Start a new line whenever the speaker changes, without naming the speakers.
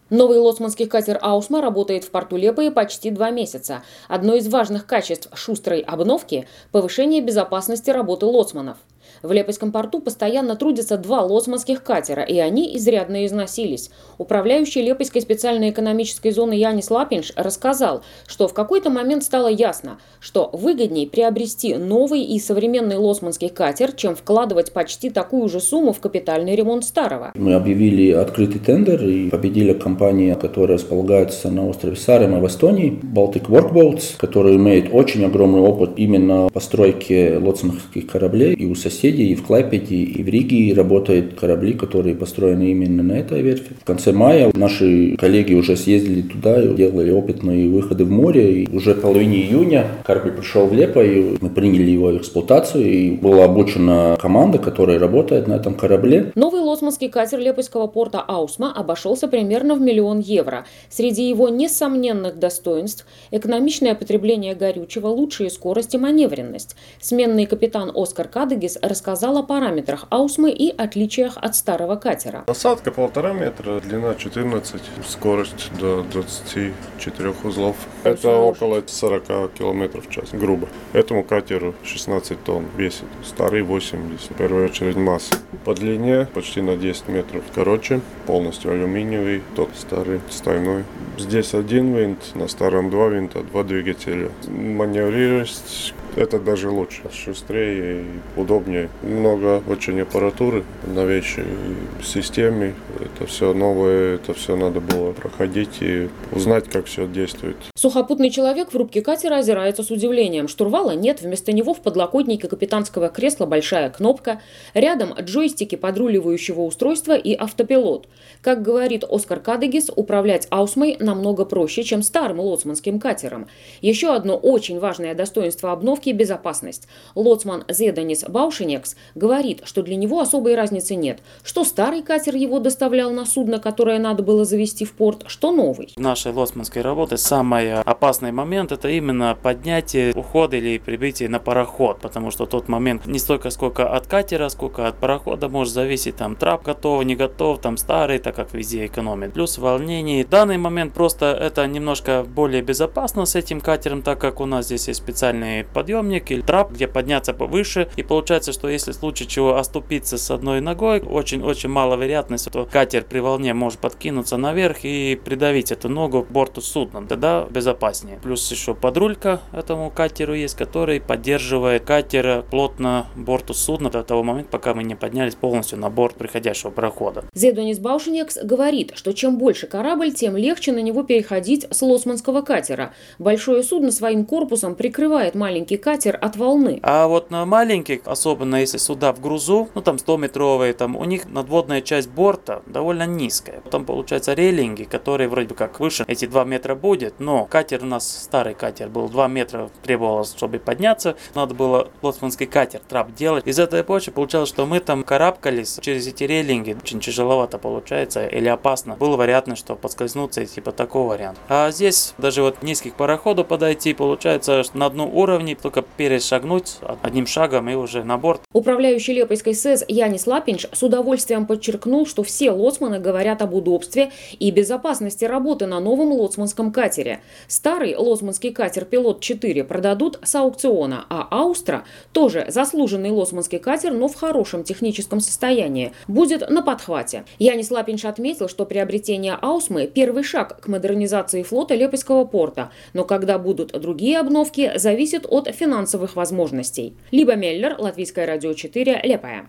Новый лоцманский катер «Аусма» работает в порту Лепое почти 2 месяца. Одно из важных качеств шустрой обновки – повышение безопасности работы лоцманов. В Лепойском порту постоянно трудятся 2 лоцманских катера, и они изрядно износились. Управляющий Лепойской специальной экономической зоны Янис Лапинш рассказал, что в какой-то момент стало ясно, что выгоднее приобрести новый и современный лоцманский катер, чем вкладывать почти такую же сумму в капитальный ремонт старого.
Мы объявили открытый тендер, и победила компания, которая располагается на острове Саареmaa в Эстонии, Baltic Workboats, которая имеет очень огромный опыт именно постройки лоцманских кораблей. И у соседей, и в Клайпеде, и в Риге работают корабли, которые построены именно на этой верфи. В конце мая наши коллеги уже съездили туда и делали опытные выходы в море. И уже в половине июня корабль пришел в Лепое, мы приняли его в эксплуатацию, и была обучена команда, которая работает на этом корабле.
Новый лоцманский катер Лепойского порта «Аусма» обошелся примерно в 1 000 000 евро. Среди его несомненных достоинств – экономичное потребление горючего, лучшие скорость и маневренность. Сменный капитан Оскар Кадегис рассказал о параметрах «Аусмы» и отличиях от старого катера.
Насадка 1,5 метра, длина 14, скорость до 24 узлов. Это около 40 км в час, грубо. Этому катеру 16 тонн весит, старый 80, в первую очередь масса. По длине почти на 10 метров короче, полностью алюминиевый, тот старый, стальной. Здесь 1 винт, на старом 2 винта, 2 двигателя. Маневрировать это даже лучше, шустрее и удобнее. Много очень аппаратуры, новейшей системе. Это все новое, это все надо было проходить и узнать, как все действует.
Сухопутный человек в рубке катера озирается с удивлением. Штурвала нет, вместо него в подлокотнике капитанского кресла большая кнопка, рядом джойстики подруливающего устройства и автопилот. Как говорит Оскар Кадегис, управлять «Аусмой» намного проще, чем старым лоцманским катером. Еще одно очень важное достоинство обновки – безопасность. Лоцман Зедонис Баушенекс говорит, что для него особой разницы нет. Что старый катер его доставлял на судно, которое надо было завести в порт, что новый.
В нашей лоцманской работе самый опасный момент – это именно поднятие, уход или прибытие на пароход, потому что тот момент не столько сколько от катера, сколько от парохода может зависеть, там трап готов, не готов, там старый, так как везде экономит. Плюс волнение. В данный момент просто это немножко более безопасно с этим катером, так как у нас здесь есть специальный подъемник или трап, где подняться повыше. И получается, что если в случае чего оступиться с одной ногой, очень-очень мало вероятность, что катер при волне может подкинуться наверх и придавить эту ногу к борту судна. Тогда безопаснее. Плюс еще подрулька этому катеру есть, который поддерживает катер плотно борту судна до того момента, пока мы не поднялись полностью на борт приходящего парохода.
Зедонис Баушенекс говорит, что чем больше корабль, тем легче на него переходить с лоцманского катера. Большое судно своим корпусом прикрывает маленький катер от волны.
А вот на маленьких, особенно если суда в грузу, там 100-метровые, там у них надводная часть борта довольно низкая. Там получается рейлинги, которые вроде бы как выше эти 2 метра будет, но катер у нас, старый катер был 2 метра, требовалось, чтобы подняться, надо было лоцманский катер, трап делать. Из этой почвы получалось, что мы там карабкались через эти рейлинги, очень тяжеловато получается или опасно. Была вероятность, что подскользнуться и типа такого варианта. А здесь даже вот низких пароходов подойти, получается, что на одном уровне только перешагнуть одним шагом и уже на борт.
Управляющий Лепойской СЭЗ Янис Лапинш с удовольствием подчеркнул, что все лоцманы говорят об удобстве и безопасности работы на новом лоцманском катере. Старый лоцманский катер «Пилот-4» продадут с аукциона, а «Аустра», тоже заслуженный лоцманский катер, но в хорошем техническом состоянии, будет на подхвате. Янис Лапинш отметил, что приобретение «Аусмы» – первый шаг к модернизации флота Лепойского порта, но когда будут другие обновки, зависит от финансовых возможностей. Либо Меллер, Латвийское радио 4, Лепое.